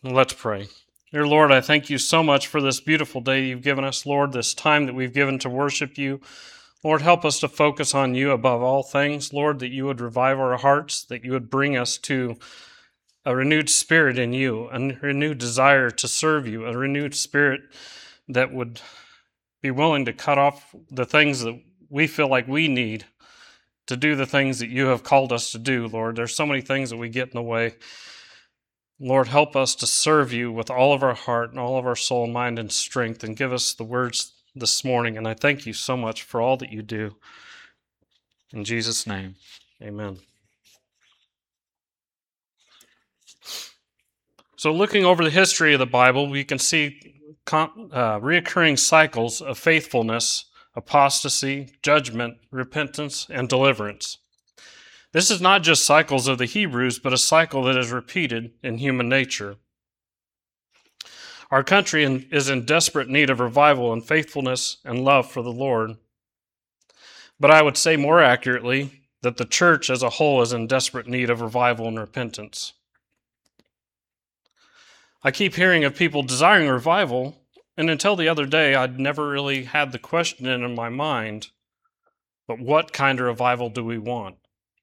Let's pray. Dear Lord, I thank you so much for this beautiful day you've given us, Lord, this time that we've given to worship you. Lord, help us to focus on you above all things. Lord, that you would revive our hearts, that you would bring us to a renewed spirit in you, a renewed desire to serve you, a renewed spirit that would be willing to cut off the things that we feel like we need to do the things that you have called us to do, Lord. There's so many things that we get in the way. Lord, help us to serve you with all of our heart and all of our soul, mind, and strength, and give us the words this morning. And I thank you so much for all that you do. In Jesus' name, amen. So looking over the history of the Bible, we can see reoccurring cycles of faithfulness, apostasy, judgment, repentance, and deliverance. This is not just cycles of the Hebrews, but a cycle that is repeated in human nature. Our country is in desperate need of revival and faithfulness and love for the Lord. But I would say more accurately that the church as a whole is in desperate need of revival and repentance. I keep hearing of people desiring revival, and until the other day, I'd never really had the question in my mind, but what kind of revival do we want?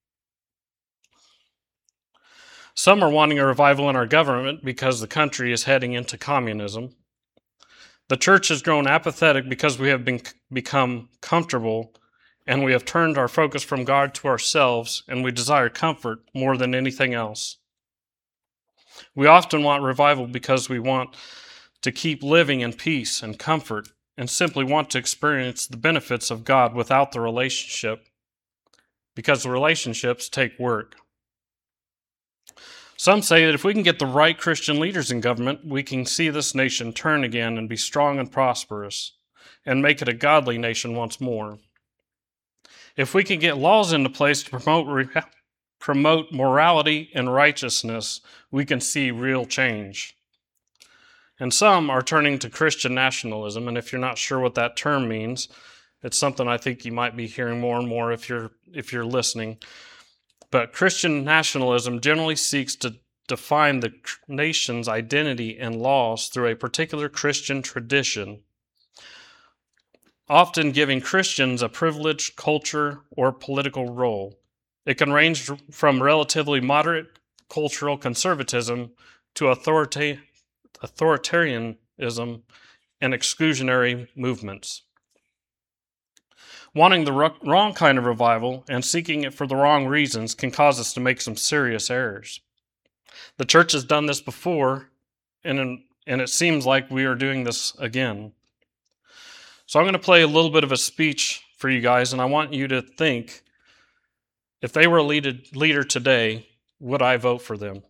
Some are wanting a revival in our government because the country is heading into communism. The church has grown apathetic because we have become comfortable, and we have turned our focus from God to ourselves, and we desire comfort more than anything else. We often want revival because we want to keep living in peace and comfort and simply want to experience the benefits of God without the relationship, because relationships take work. Some say that if we can get the right Christian leaders in government, we can see this nation turn again and be strong and prosperous and make it a godly nation once more. If we can get laws into place to promote morality and righteousness, we can see real change. And some are turning to Christian nationalism, and if you're not sure what that term means, it's something I think you might be hearing more and more if you're listening. But Christian nationalism generally seeks to define the nation's identity and laws through a particular Christian tradition, often giving Christians a privileged culture or political role. It can range from relatively moderate cultural conservatism to authoritarianism and exclusionary movements. Wanting the wrong kind of revival and seeking it for the wrong reasons can cause us to make some serious errors. The church has done this before, and it seems like we are doing this again. So I'm going to play a little bit of a speech for you guys, and I want you to think, if they were a leader today, would I vote for them?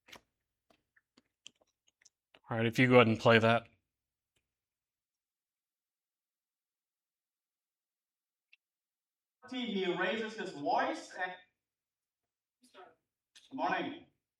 All right, if you go ahead and play that. He raises his voice and... Good morning.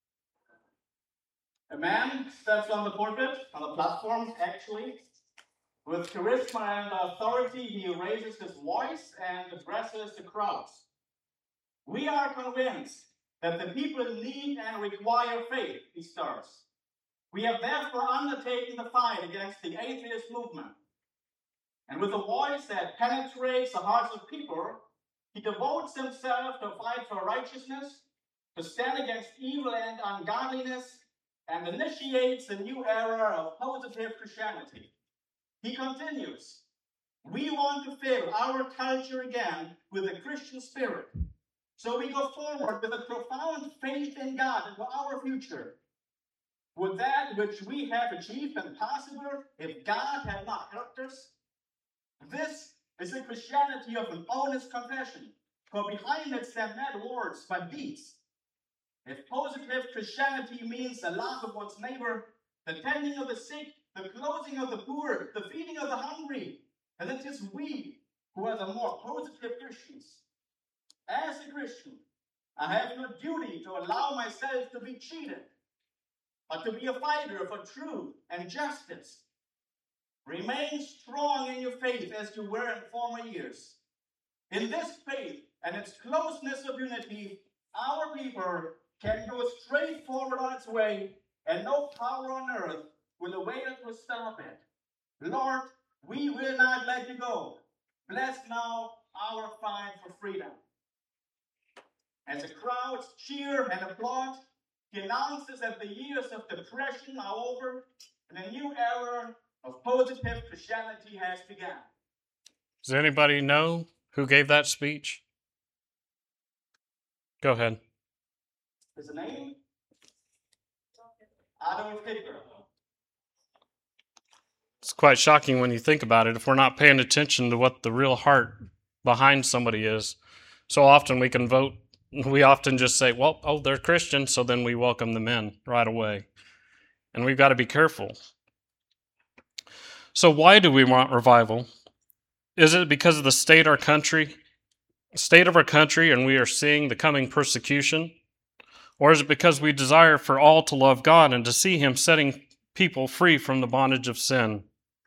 A man steps on the pulpit, on the platform, actually. With charisma and authority, he raises his voice and addresses the crowds. We are convinced that the people need and require faith, he starts. We have therefore undertaken the fight against the atheist movement. And with a voice that penetrates the hearts of people, he devotes himself to fight for righteousness, to stand against evil and ungodliness, and initiates a new era of positive Christianity. He continues, we want to fill our culture again with a Christian spirit. So we go forward with a profound faith in God and for our future. Would that which we have achieved been possible if God had not helped us? This is the Christianity of an honest confession, for behind it stand not words but deeds. If positive Christianity means the love of one's neighbor, the tending of the sick, the clothing of the poor, the feeding of the hungry, then it is we who are the more positive Christians. As a Christian, I have no duty to allow myself to be cheated, but to be a fighter for truth and justice. Remain strong in your faith as you were in former years. In this faith and its closeness of unity, our people can go straight forward on its way and no power on earth will avail to stop it. Lord, we will not let you go. Bless now our fight for freedom. As the crowds cheer and applaud, he announces that the years of depression are over and a new era of positive Christianity has begun. Does anybody know who gave that speech? Go ahead. His name? Adolf Hitler. It's quite shocking when you think about it. If we're not paying attention to what the real heart behind somebody is, so often we can vote. We often just say, well, oh, they're Christian, so then we welcome them in right away. And we've got to be careful. So why do we want revival? Is it because of the state of our country, and we are seeing the coming persecution? Or is it because we desire for all to love God and to see Him setting people free from the bondage of sin?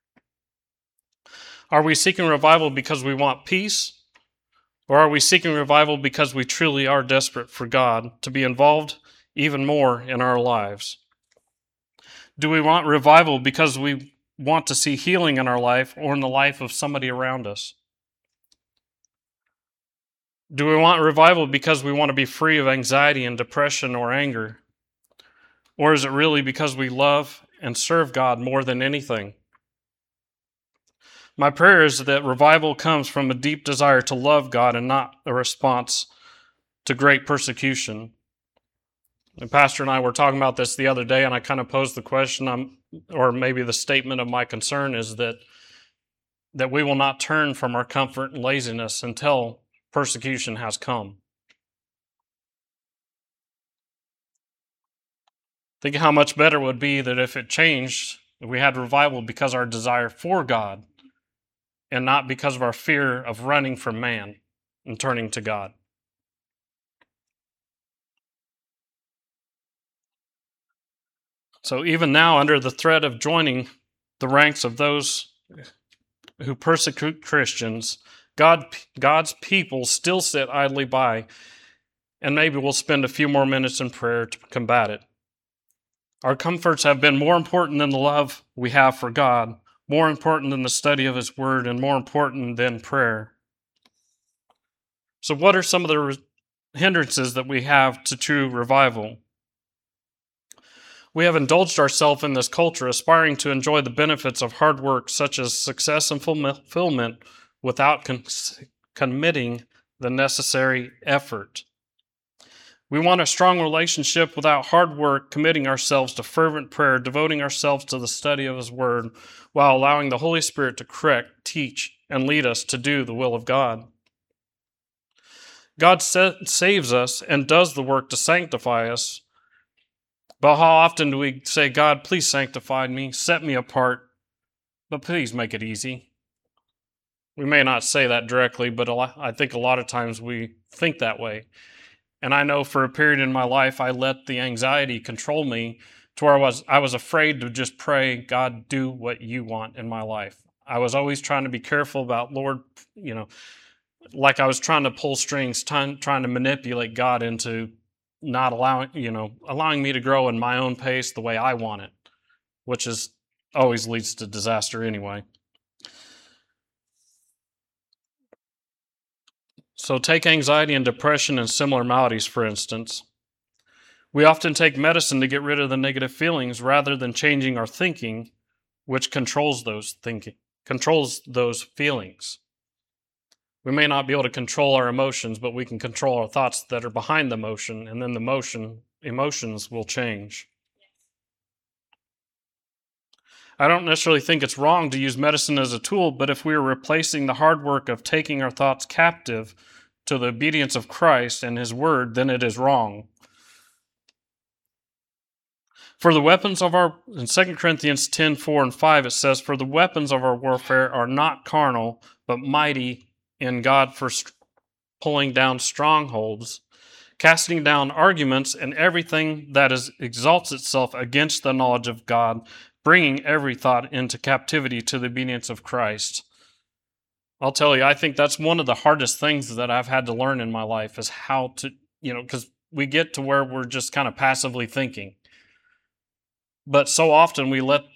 Are we seeking revival because we want peace? Or are we seeking revival because we truly are desperate for God to be involved even more in our lives? Do we want revival because we want to see healing in our life or in the life of somebody around us? Do we want revival because we want to be free of anxiety and depression or anger? Or is it really because we love and serve God more than anything? My prayer is that revival comes from a deep desire to love God and not a response to great persecution. And Pastor and I were talking about this the other day, and I kind of posed the question, or maybe the statement of my concern is that we will not turn from our comfort and laziness until persecution has come. Think how much better it would be that if it changed, if we had revival because of our desire for God and not because of our fear of running from man and turning to God. So even now, under the threat of joining the ranks of those who persecute Christians, God's people still sit idly by, and maybe we'll spend a few more minutes in prayer to combat it. Our comforts have been more important than the love we have for God, more important than the study of His Word, and more important than prayer. So what are some of the hindrances that we have to true revival? We have indulged ourselves in this culture, aspiring to enjoy the benefits of hard work, such as success and fulfillment, without committing the necessary effort. We want a strong relationship without hard work, committing ourselves to fervent prayer, devoting ourselves to the study of His Word, while allowing the Holy Spirit to correct, teach, and lead us to do the will of God. God saves us and does the work to sanctify us. But how often do we say, God, please sanctify me, set me apart, but please make it easy? We may not say that directly, but I think a lot of times we think that way. And I know for a period in my life, I let the anxiety control me to where I was afraid to just pray, God, do what you want in my life. I was always trying to be careful about, Lord, like I was trying to pull strings, trying to manipulate God into not allowing me to grow in my own pace the way I want it, which always leads to disaster anyway. So take anxiety and depression and similar maladies, for instance. We often take medicine to get rid of the negative feelings rather than changing our thinking, which controls those feelings. We may not be able to control our emotions, but we can control our thoughts that are behind the emotion, and then the emotions will change. I don't necessarily think it's wrong to use medicine as a tool, but if we are replacing the hard work of taking our thoughts captive to the obedience of Christ and His Word, then it is wrong. For the weapons of in 2 Corinthians 10, 4 and 5, it says, for the weapons of our warfare are not carnal, but mighty in God for pulling down strongholds, casting down arguments and everything that exalts itself against the knowledge of God, bringing every thought into captivity to the obedience of Christ. I'll tell you, I think that's one of the hardest things that I've had to learn in my life is how to, because we get to where we're just kind of passively thinking. But so often we let,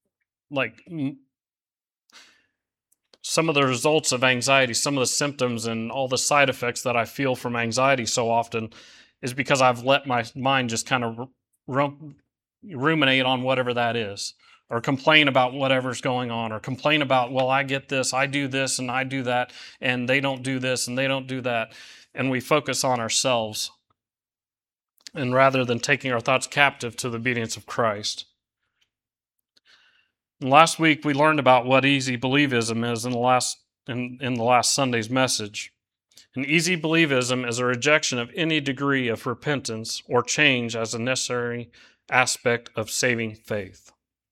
some of the results of anxiety, some of the symptoms and all the side effects that I feel from anxiety so often is because I've let my mind just kind of ruminate on whatever that is, or complain about whatever's going on, or complain about, well, I get this, I do this, and I do that, and they don't do this, and they don't do that. And we focus on ourselves, and rather than taking our thoughts captive to the obedience of Christ. And last week we learned about what easy believism is in the last Sunday's message. And easy believism is a rejection of any degree of repentance or change as a necessary aspect of saving faith.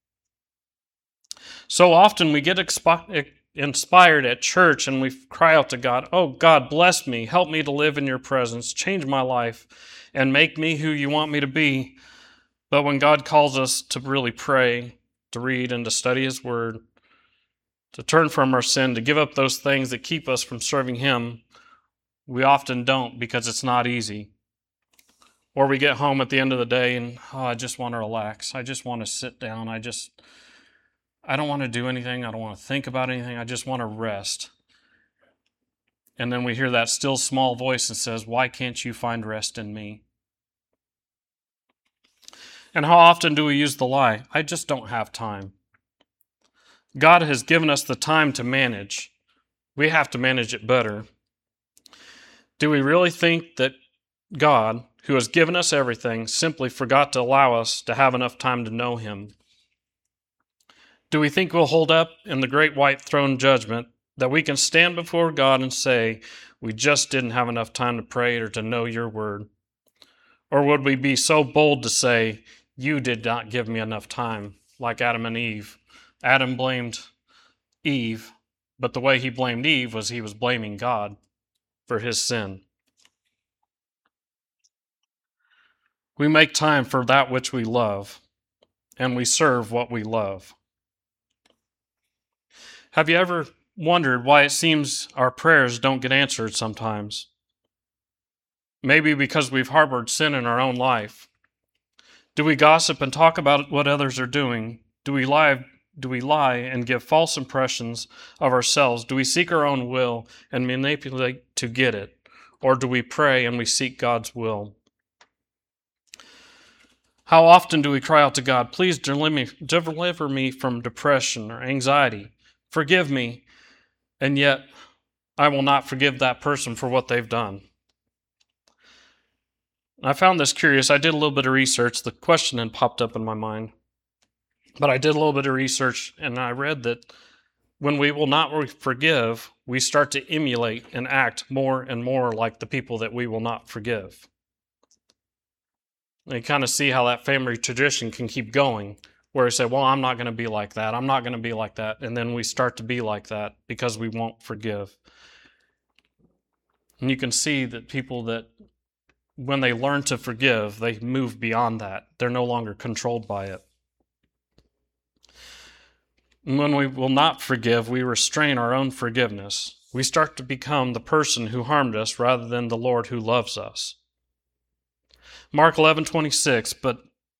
So often we get inspired at church and we cry out to God, "Oh God, bless me, help me to live in your presence, change my life, and make me who you want me to be." But when God calls us to really pray, to read and to study His Word, to turn from our sin, to give up those things that keep us from serving Him, we often don't because it's not easy. Or we get home at the end of the day and, I just want to relax. I just want to sit down. I don't want to do anything. I don't want to think about anything. I just want to rest. And then we hear that still small voice that says, "Why can't you find rest in me?" And how often do we use the lie? "I just don't have time." God has given us the time to manage. We have to manage it better. Do we really think that God, who has given us everything, simply forgot to allow us to have enough time to know Him? Do we think we'll hold up in the great white throne judgment that we can stand before God and say, "We just didn't have enough time to pray or to know your word"? Or would we be so bold to say, "You did not give me enough time," like Adam and Eve? Adam blamed Eve, but the way he blamed Eve was he was blaming God for his sin. We make time for that which we love, and we serve what we love. Have you ever wondered why it seems our prayers don't get answered sometimes? Maybe because we've harbored sin in our own life. Do we gossip and talk about what others are doing? Do we lie and give false impressions of ourselves? Do we seek our own will and manipulate to get it? Or do we pray and we seek God's will? How often do we cry out to God, "Please deliver me from depression or anxiety. Forgive me," and yet I will not forgive that person for what they've done? I found this curious. I did a little bit of research. The question had popped up in my mind. But I did a little bit of research, and I read that when we will not forgive, we start to emulate and act more and more like the people that we will not forgive. And you kind of see how that family tradition can keep going, where we say, "Well, I'm not going to be like that. I'm not going to be like that." And then we start to be like that because we won't forgive. And you can see that people that, when they learn to forgive, they move beyond that. They're no longer controlled by it. And when we will not forgive, we restrain our own forgiveness. We start to become the person who harmed us rather than the Lord who loves us. Mark 11:26, "But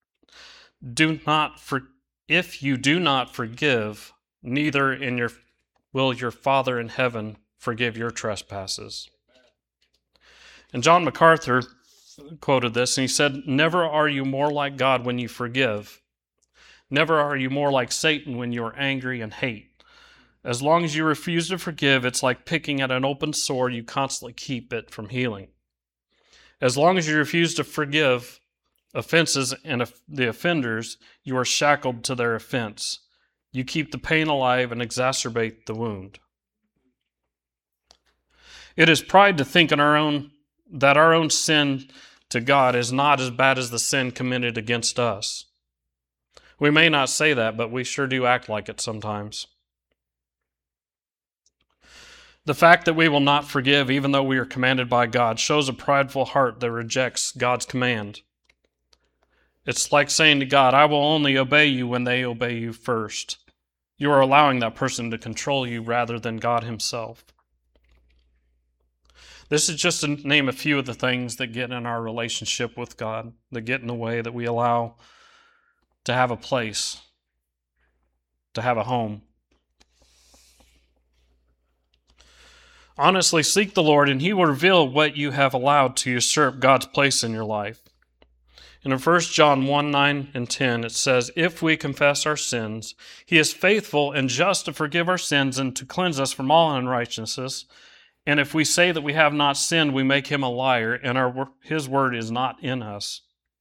if you do not forgive, neither will your Father in heaven forgive your trespasses." And John MacArthur quoted this, and he said, "Never are you more like God when you forgive. Never are you more like Satan when you are angry and hate. As long as you refuse to forgive, it's like picking at an open sore. You constantly keep it from healing. As long as you refuse to forgive offenses and the offenders, you are shackled to their offense. You keep the pain alive and exacerbate the wound." It is pride to think that our own sin to God is not as bad as the sin committed against us. We may not say that, but we sure do act like it sometimes. The fact that we will not forgive, even though we are commanded by God, shows a prideful heart that rejects God's command. It's like saying to God, "I will only obey you when they obey you first." You are allowing that person to control you rather than God Himself. This is just to name a few of the things that get in our relationship with God, that get in the way, that we allow to have a place, to have a home. Honestly, seek the Lord, and He will reveal what you have allowed to usurp God's place in your life. And in 1 John 1, 9 and 10, it says, "If we confess our sins, He is faithful and just to forgive our sins and to cleanse us from all unrighteousness. And if we say that we have not sinned, we make Him a liar, and His word is not in us."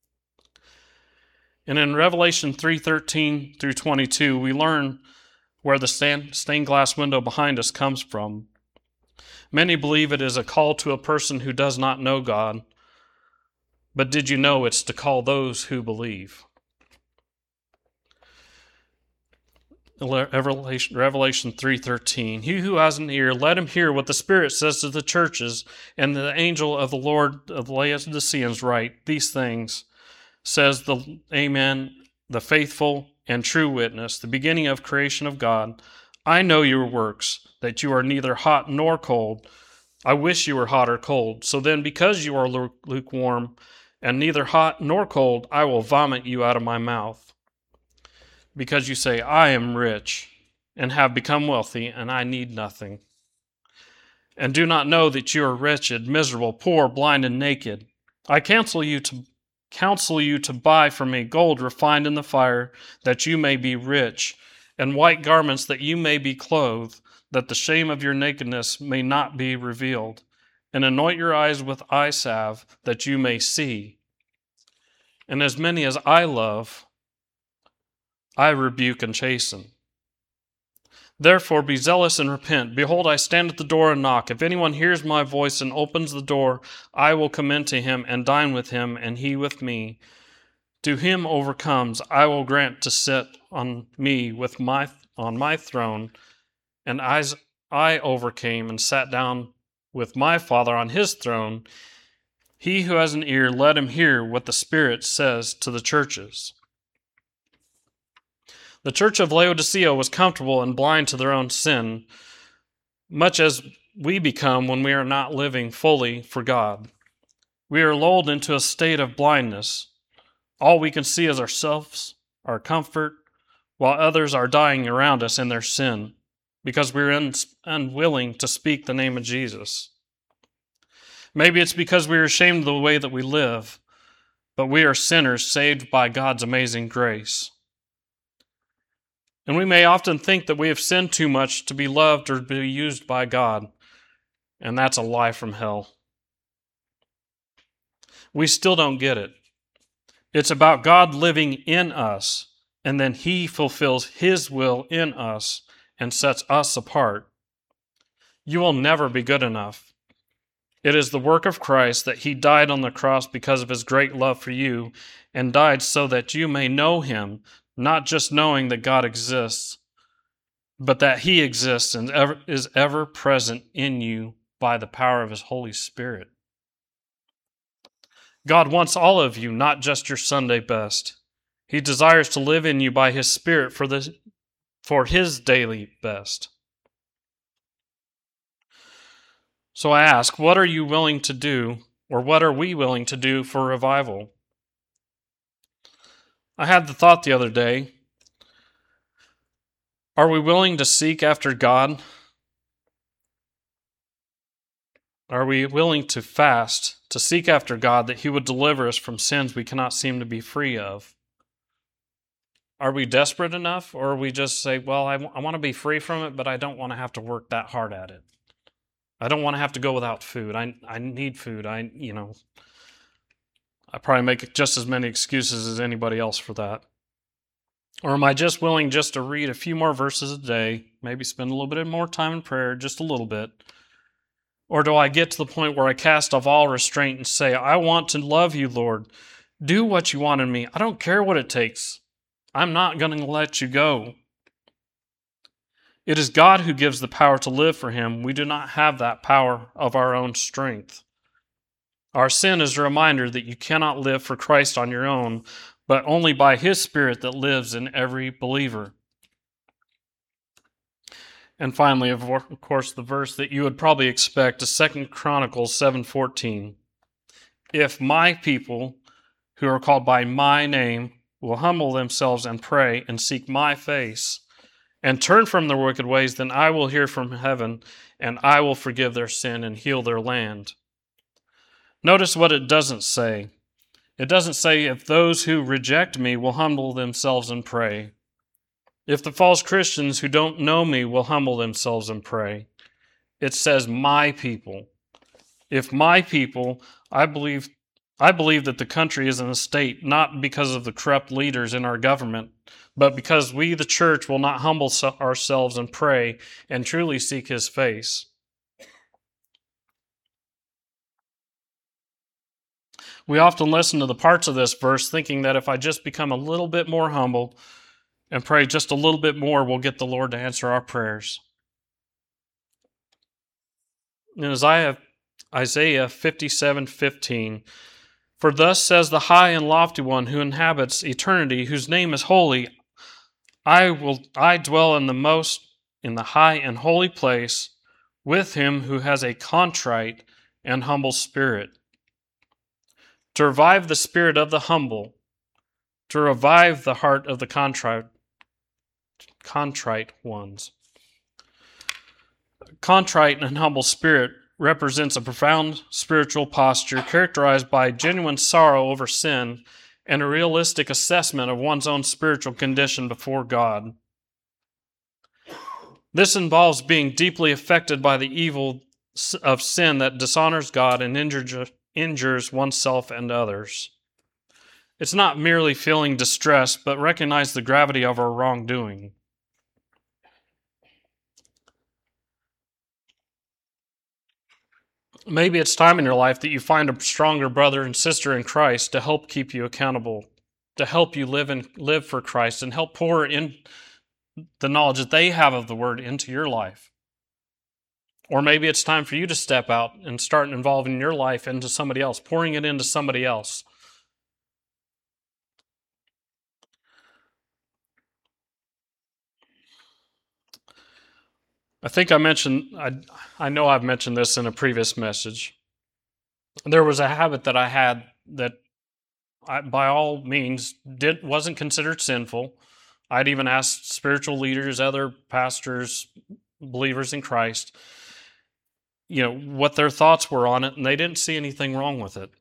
And in Revelation 3:13 through 22, we learn where the stained glass window behind us comes from. Many believe it is a call to a person who does not know God. But did you know it's to call those who believe? Revelation 3:13. "He who has an ear, let him hear what the Spirit says to the churches. And the angel of the Lord of the Laodiceans write, these things says the Amen, the faithful and true witness, the beginning of creation of God. I know your works, that you are neither hot nor cold. I wish you were hot or cold. So then, because you are lukewarm, and neither hot nor cold, I will vomit you out of my mouth. Because you say, I am rich, and have become wealthy, and I need nothing. And do not know that you are wretched, miserable, poor, blind, and naked. I counsel you to buy from me gold refined in the fire, that you may be rich, and white garments that you may be clothed, that the shame of your nakedness may not be revealed. And anoint your eyes with eye salve, that you may see. And as many as I love, I rebuke and chasten. Therefore be zealous and repent. Behold, I stand at the door and knock. If anyone hears my voice and opens the door, I will come into him and dine with him, and he with me. To him overcomes, I will grant to sit on my throne, and as I overcame and sat down with my Father on his throne. He who has an ear, let him hear what the Spirit says to the churches." The church of Laodicea was comfortable and blind to their own sin, much as we become when we are not living fully for God. We are lulled into a state of blindness. All we can see is ourselves, our comfort, while others are dying around us in their sin, because we're unwilling to speak the name of Jesus. Maybe it's because we are ashamed of the way that we live, but we are sinners saved by God's amazing grace. And we may often think that we have sinned too much to be loved or be used by God, and that's a lie from hell. We still don't get it. It's about God living in us, and then He fulfills His will in us and sets us apart. You will never be good enough. It is the work of Christ that He died on the cross because of His great love for you, and died so that you may know Him, not just knowing that God exists, but that He exists and is ever present in you by the power of His Holy Spirit. God wants all of you, not just your Sunday best. He desires to live in you by His Spirit for His daily best. So I ask, what are you willing to do, or what are we willing to do for revival? I had the thought the other day, are we willing to seek after God? Are we willing to fast, to seek after God, that He would deliver us from sins we cannot seem to be free of? Are we desperate enough, or are we just say, well, I want to be free from it, but I don't want to have to work that hard at it. I don't want to have to go without food. I need food. I probably make just as many excuses as anybody else for that. Or am I just willing just to read a few more verses a day, maybe spend a little bit more time in prayer, just a little bit? Or do I get to the point where I cast off all restraint and say, I want to love you, Lord. Do what you want in me. I don't care what it takes. I'm not going to let you go. It is God who gives the power to live for Him. We do not have that power of our own strength. Our sin is a reminder that you cannot live for Christ on your own, but only by His Spirit that lives in every believer. And finally, of course, the verse that you would probably expect is 2 Chronicles 7:14. If my people, who are called by my name, will humble themselves and pray and seek my face and turn from their wicked ways, then I will hear from heaven and I will forgive their sin and heal their land. Notice what it doesn't say. It doesn't say if those who reject me will humble themselves and pray. If the false Christians who don't know me will humble themselves and pray. It says my people. If my people, I believe that the country is in a state not because of the corrupt leaders in our government, but because we, the church, will not humble ourselves and pray and truly seek His face. We often listen to the parts of this verse thinking that if I just become a little bit more humble and pray just a little bit more, we'll get the Lord to answer our prayers. In Isaiah 57:15, for thus says the high and lofty one who inhabits eternity, whose name is holy, I dwell in the high and holy place with him who has a contrite and humble spirit, to revive the spirit of the humble, to revive the heart of the contrite ones. Contrite and humble spirit represents a profound spiritual posture characterized by genuine sorrow over sin and a realistic assessment of one's own spiritual condition before God. This involves being deeply affected by the evil of sin that dishonors God and injures oneself and others. It's not merely feeling distress, but recognize the gravity of our wrongdoing. Maybe it's time in your life that you find a stronger brother and sister in Christ to help keep you accountable, to help you live for Christ and help pour in the knowledge that they have of the Word into your life. Or maybe it's time for you to step out and start involving your life into somebody else, pouring it into somebody else. I think I know I've mentioned this in a previous message. There was a habit that I had that by all means wasn't considered sinful. I'd even asked spiritual leaders, other pastors, believers in Christ, what their thoughts were on it, and they didn't see anything wrong with it.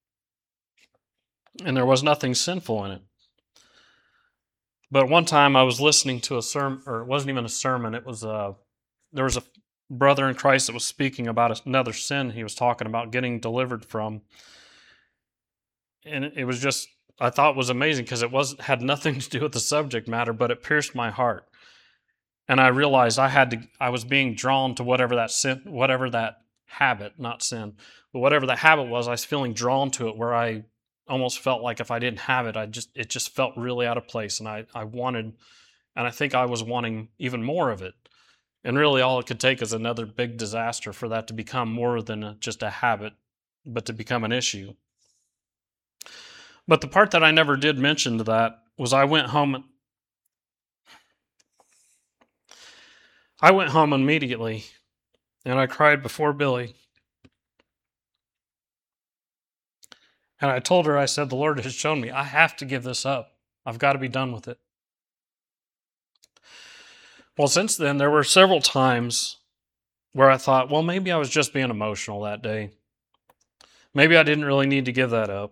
And there was nothing sinful in it. But one time I was listening to a sermon, or it wasn't even a sermon, there was a brother in Christ that was speaking about another sin he was talking about getting delivered from. And it was just, I thought it was amazing because it had nothing to do with the subject matter, but it pierced my heart. And I realized I was being drawn to whatever that habit, not sin, but whatever the habit was, I was feeling drawn to it, where I almost felt like if I didn't have it, it just felt really out of place. And I think I was wanting even more of it. And really all it could take is another big disaster for that to become more than just a habit, but to become an issue. But the part that I never did mention to that was I went home immediately, and I cried before Billy. And I told her, I said, the Lord has shown me I have to give this up. I've got to be done with it. Well, since then, there were several times where I thought, well, maybe I was just being emotional that day. Maybe I didn't really need to give that up.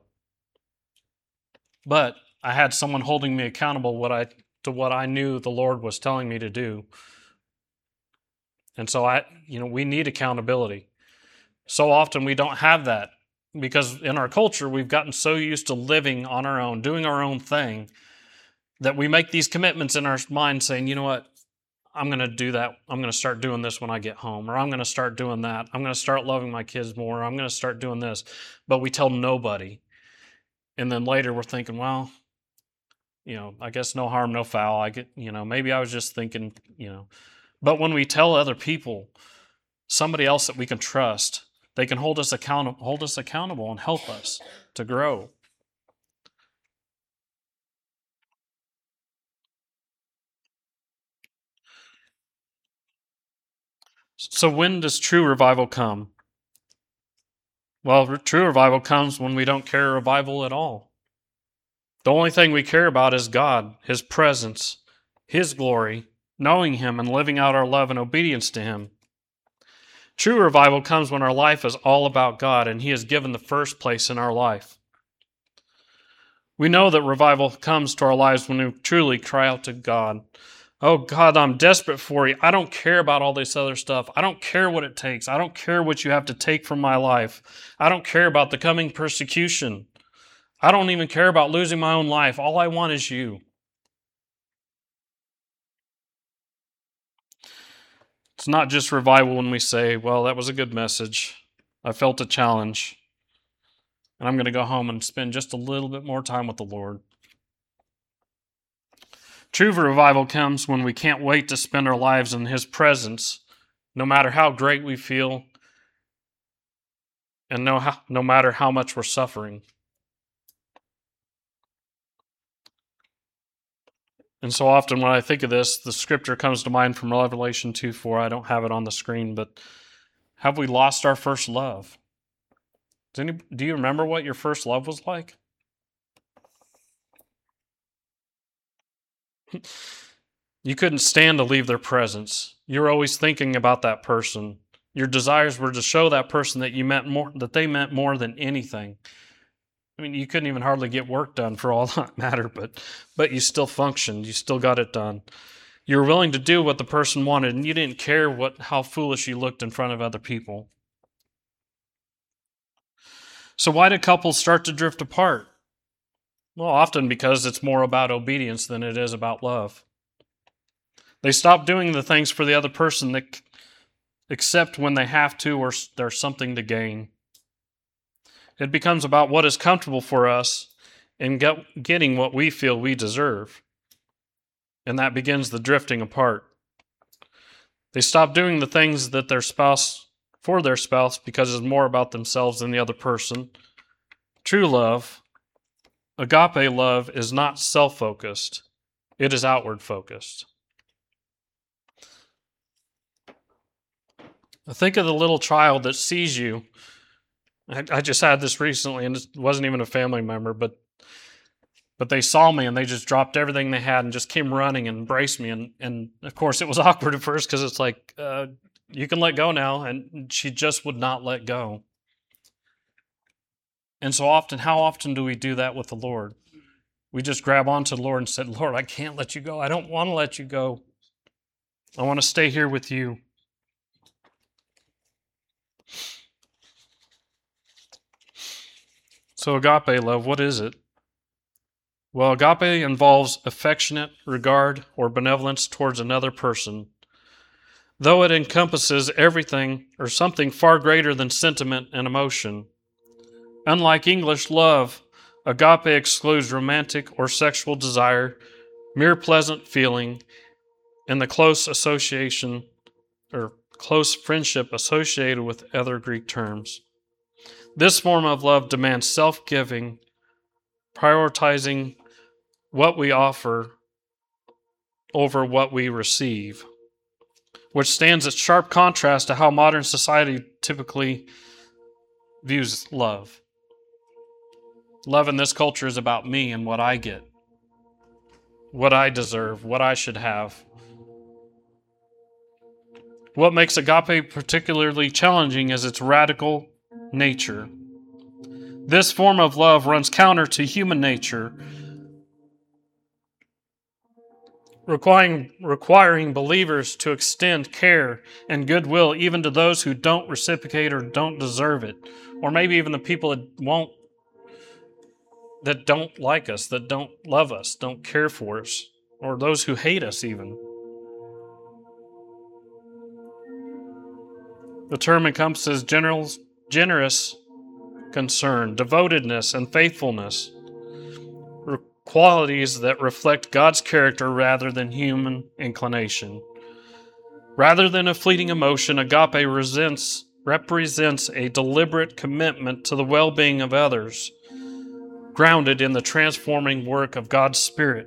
But I had someone holding me accountable to what I knew the Lord was telling me to do. And so we need accountability. So often we don't have that because in our culture, we've gotten so used to living on our own, doing our own thing, that we make these commitments in our mind saying, you know what, I'm going to do that. I'm going to start doing this when I get home, or I'm going to start doing that. I'm going to start loving my kids more. I'm going to start doing this. But we tell nobody. And then later we're thinking, well, I guess no harm, no foul. Maybe I was just thinking, But when we tell other people, somebody else that we can trust, they can hold us accountable and help us to grow. So when does true revival come? Well, true revival comes when we don't carry revival at all. The only thing we care about is God, His presence, His glory, knowing Him and living out our love and obedience to Him. True revival comes when our life is all about God and He is given the first place in our life. We know that revival comes to our lives when we truly cry out to God. Oh God, I'm desperate for you. I don't care about all this other stuff. I don't care what it takes. I don't care what you have to take from my life. I don't care about the coming persecution. I don't even care about losing my own life. All I want is you. It's not just revival when we say, well, that was a good message. I felt a challenge. And I'm going to go home and spend just a little bit more time with the Lord. True revival comes when we can't wait to spend our lives in His presence, no matter how great we feel and no matter how much we're suffering. And so often when I think of this, the scripture comes to mind from Revelation 2:4. I don't have it on the screen, but have we lost our first love? Do you remember what your first love was like? You couldn't stand to leave their presence. You were always thinking about that person. Your desires were to show that person that they meant more than anything. I mean, you couldn't even hardly get work done for all that matter, but you still functioned. You still got it done. You were willing to do what the person wanted, and you didn't care how foolish you looked in front of other people. So why do couples start to drift apart? Well, often because it's more about obedience than it is about love. They stop doing the things for the other person except when they have to or there's something to gain. It becomes about what is comfortable for us and getting what we feel we deserve. And that begins the drifting apart. They stop doing the things that for their spouse because it's more about themselves than the other person. True love, agape love, is not self-focused. It is outward-focused. Think of the little child that sees you. I just had this recently, and it wasn't even a family member, but they saw me and they just dropped everything they had and just came running and embraced me. And of course, it was awkward at first because it's like, you can let go now. And she just would not let go. And so how often do we do that with the Lord? We just grab onto the Lord and said, Lord, I can't let you go. I don't want to let you go. I want to stay here with you. So agape love, what is it? Well, agape involves affectionate regard or benevolence towards another person. Though it encompasses everything or something far greater than sentiment and emotion. Unlike English love, agape excludes romantic or sexual desire, mere pleasant feeling, and the close association or close friendship associated with other Greek terms. This form of love demands self-giving, prioritizing what we offer over what we receive, which stands at sharp contrast to how modern society typically views love. Love in this culture is about me and what I get, what I deserve, what I should have. What makes agape particularly challenging is its radical nature. This form of love runs counter to human nature, requiring believers to extend care and goodwill even to those who don't reciprocate or don't deserve it, or maybe even the people that don't like us, that don't love us, don't care for us, or those who hate us even. The term encompasses generous concern, devotedness, and faithfulness, qualities that reflect God's character rather than human inclination. Rather than a fleeting emotion, agape represents a deliberate commitment to the well-being of others, grounded in the transforming work of God's Spirit.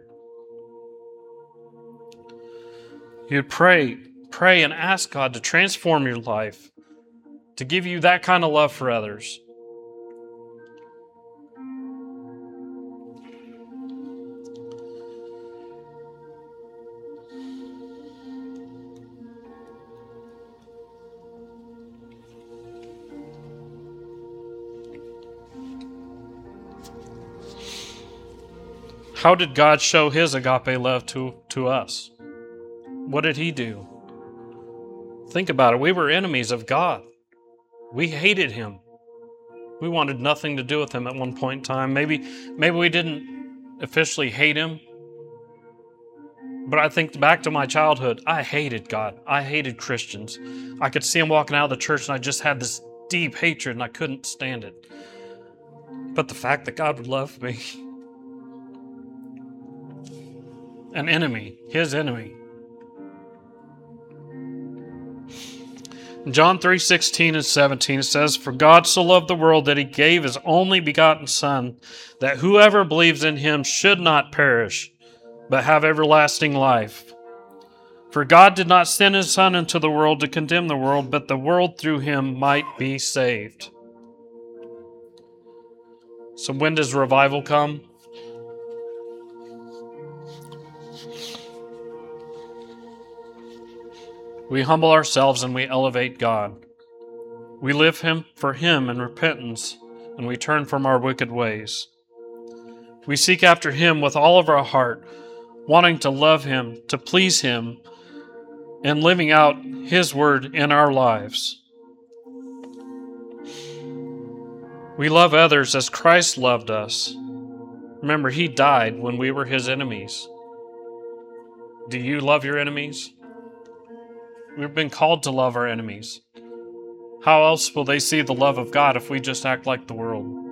You'd pray and ask God to transform your life, to give you that kind of love for others. How did God show his agape love to us? What did he do? Think about it. We were enemies of God. We hated him. We wanted nothing to do with him at one point in time. Maybe we didn't officially hate him. But I think back to my childhood. I hated God. I hated Christians. I could see him walking out of the church and I just had this deep hatred and I couldn't stand it. But the fact that God would love me, an enemy, his enemy. In John 3:16 and 17 it says, "For God so loved the world that he gave his only begotten Son, that whoever believes in him should not perish, but have everlasting life. For God did not send his Son into the world to condemn the world, but the world through him might be saved." So when does revival come? We humble ourselves and we elevate God. We live for him in repentance, and we turn from our wicked ways. We seek after him with all of our heart, wanting to love him, to please him, and living out his word in our lives. We love others as Christ loved us. Remember, he died when we were his enemies. Do you love your enemies? We've been called to love our enemies. How else will they see the love of God if we just act like the world?